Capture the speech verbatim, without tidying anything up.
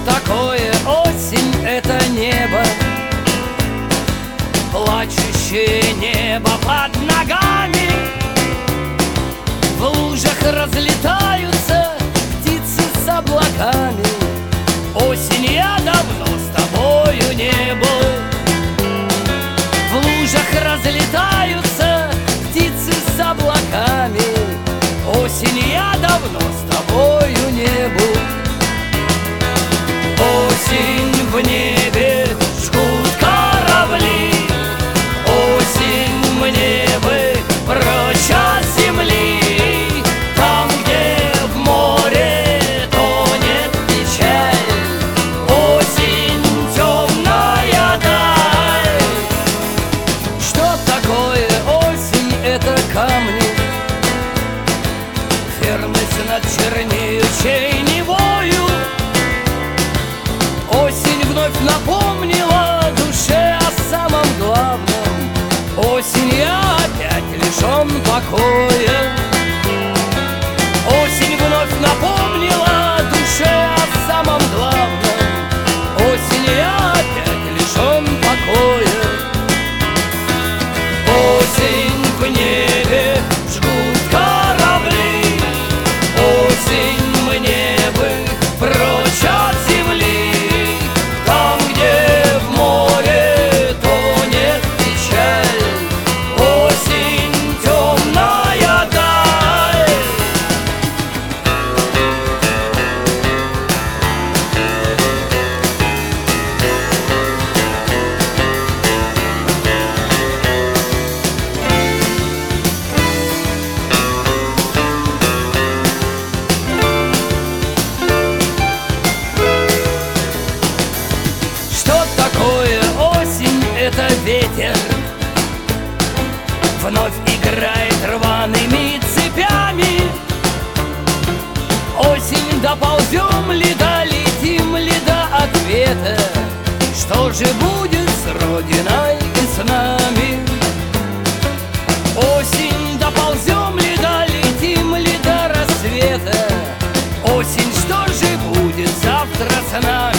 такое осень? Это небо, плачущее небо под ногами. В лужах разлетаются птицы с облаками. Осень, я давно с тобою не был. В лужах разлетаются птицы с облаками. Осень, я давно с тобою не был. Осень, в небе жгут корабли. Осень, мне бы прочь от земли. Там, где в море тонет печаль. Осень, темная даль. Что такое осень? Это камни, верность над чернеющей Невою. Осень вновь напомнила душе о самом главном. Осень, я опять лишен покоя. Осень вновь напомнила душе о самом главном. Осень, я опять лишен покоя. Осень, в небе жгут корабли. Осень, мне бы прочь от земли. Там, где в море тонет печаль. Осень, темная даль. Что такое осень? Это ветер, вновь играет рваными цепями. Осень, доползем ли, долетим ли до ответа? Что же будет с Родиной и с нами? Осень, доползем ли, долетим ли до рассвета? Осень, что же будет завтра с нами?